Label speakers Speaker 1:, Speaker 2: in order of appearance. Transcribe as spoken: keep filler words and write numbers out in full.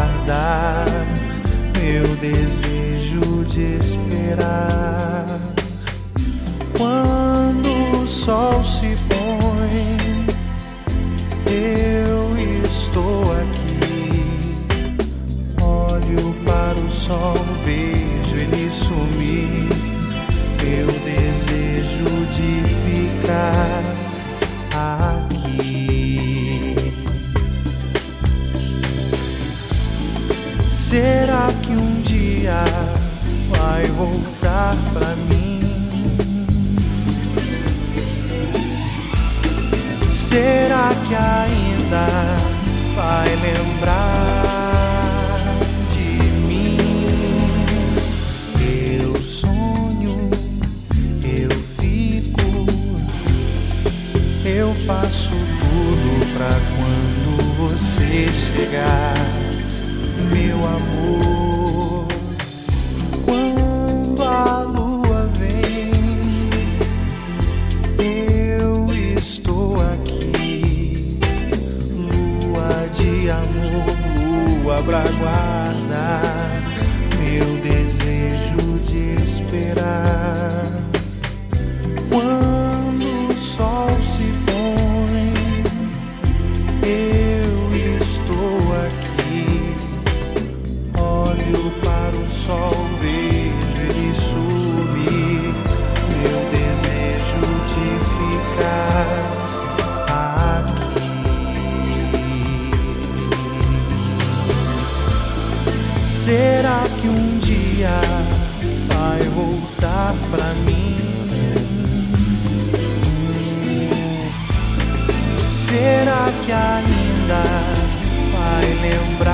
Speaker 1: guardar meu desejo de esperar. Quando o sol se põe, eu estou aqui. Olho para o sol, vejo ele sumir. Meu desejo de ficar aqui. Será que um dia vai voltar pra mim? Será que ainda vai lembrar de mim? Eu sonho, eu fico, eu faço tudo pra quando você chegar, meu amor. Quando a lua vem, eu estou aqui. Lua de amor, lua pra guardar meu desejo de esperar. Quando o sol se põe, eu estou aqui. Olho para o sol, vejo ele sumir. Meu desejo de ficar aqui. Será que um dia vai voltar pra mim? Será que ainda vai lembrar